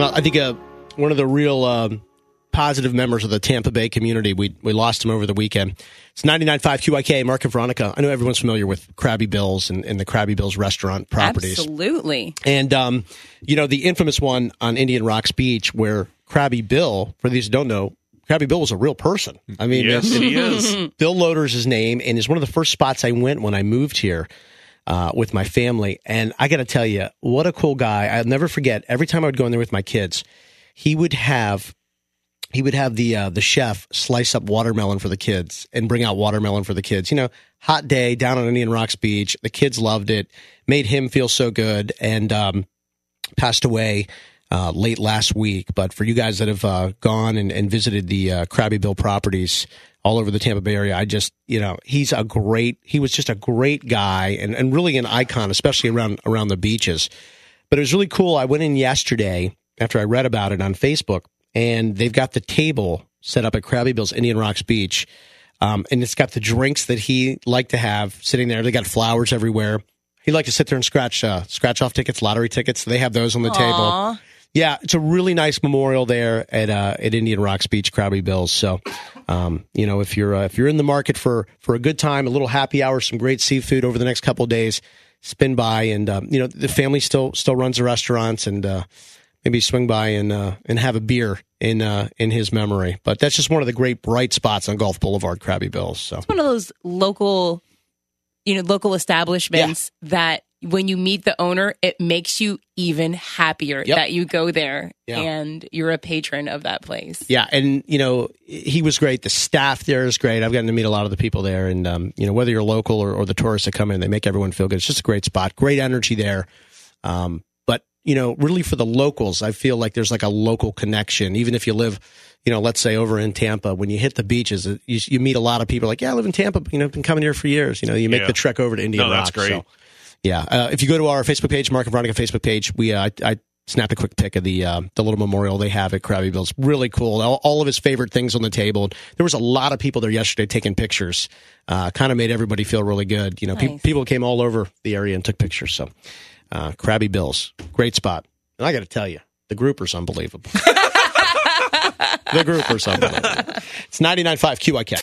Well, I think one of the real positive members of the Tampa Bay community, we lost him over the weekend. It's 99.5 QIK, Mark and Veronica. I know everyone's familiar with Krabby Bill's and the Krabby Bill's restaurant properties. Absolutely. And, the infamous one on Indian Rocks Beach where Krabby Bill, for these who don't know, Krabby Bill was a real person. I mean, yes, he is. Bill Loader's his name, and is one of the first spots I went when I moved here with my family. And I got to tell you, what a cool guy. I'll never forget, every time I would go in there with my kids, he would have the chef slice up watermelon for the kids and bring out watermelon for the kids. Hot day down on Indian Rocks Beach. The kids loved it, made him feel so good, and passed away late last week. But for you guys that have gone and visited the Krabby Bill properties all over the Tampa Bay area, I just, he was just a great guy and really an icon, especially around the beaches. But it was really cool. I went in yesterday after I read about it on Facebook, and they've got the table set up at Krabby Bill's Indian Rocks Beach. And it's got the drinks that he liked to have sitting there. They got flowers everywhere. He liked to sit there and scratch off tickets, lottery tickets. They have those on the table. Yeah, it's a really nice memorial there at Indian Rocks Beach, Krabby Bill's. So, if you're in the market for a good time, a little happy hour, some great seafood over the next couple of days, spin by, and the family still runs the restaurants, and maybe swing by and have a beer in his memory. But that's just one of the great bright spots on Gulf Boulevard, Krabby Bill's. So it's one of those local establishments that when you meet the owner, it makes you even happier that you go there and you're a patron of that place. Yeah, and he was great. The staff there is great. I've gotten to meet a lot of the people there, and whether you're local or the tourists that come in, they make everyone feel good. It's just a great spot, great energy there. Really for the locals, I feel like there's like a local connection. Even if you live, let's say over in Tampa, when you hit the beaches, you meet a lot of people like, I live in Tampa, been coming here for years. You make the trek over to Indian Rock. That's great. So, if you go to our Facebook page, Mark and Veronica Facebook page, I snapped a quick pic of the little memorial they have at Krabby Bill's. Really cool. All of his favorite things on the table. There was a lot of people there yesterday taking pictures. Kind of made everybody feel really good. Nice. People came all over the area and took pictures. So. Krabby Bill's, great spot. And I got to tell you, the grouper's unbelievable. The grouper's unbelievable. It's 99.5 QIK.